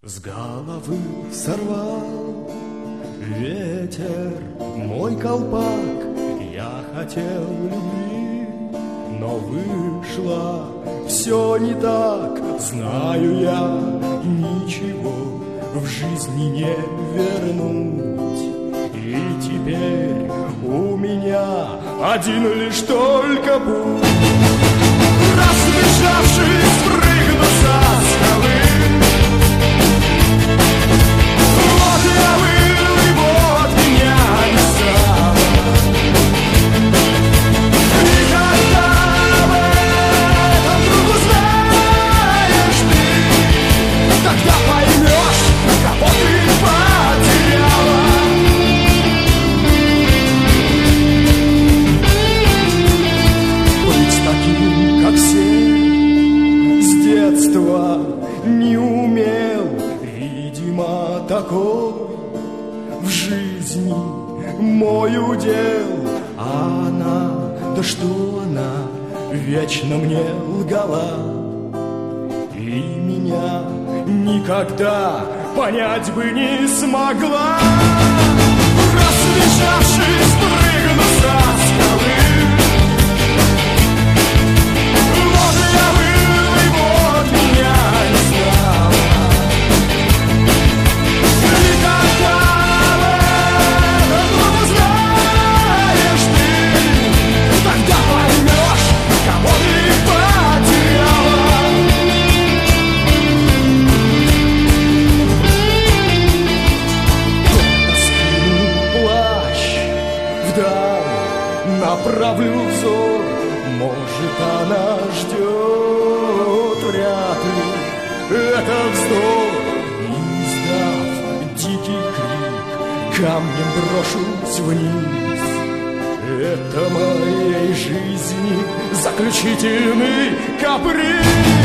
С головы сорвал ветер мой колпак, я хотел любви, но вышло все не так. Знаю я, ничего в жизни не вернуть, и теперь у меня один лишь только путь. Разбежавшись, прыгну со скалы. Вот я был, и вот меня не стало. И когда об этом вдруг узнаешь ты, тогда поймешь, кого ты потеряла. Быть таким, как все, с детства не умел, видимо, такой в жизни мой удел. А она, да что она, вечно мне лгала, и меня никогда понять бы не смогла. Разбежавшись, прыгну со скалы. Вот я был, и вот меня не стало. И когда об этом вдруг узнаешь ты, тогда поймешь, кого ты потеряла. Скину плащ вдаль, направлю взор, может, она ждет, вряд ли это вздох. Издав дикий крик, камнем брошусь вниз. Это моей жизни заключительный каприз.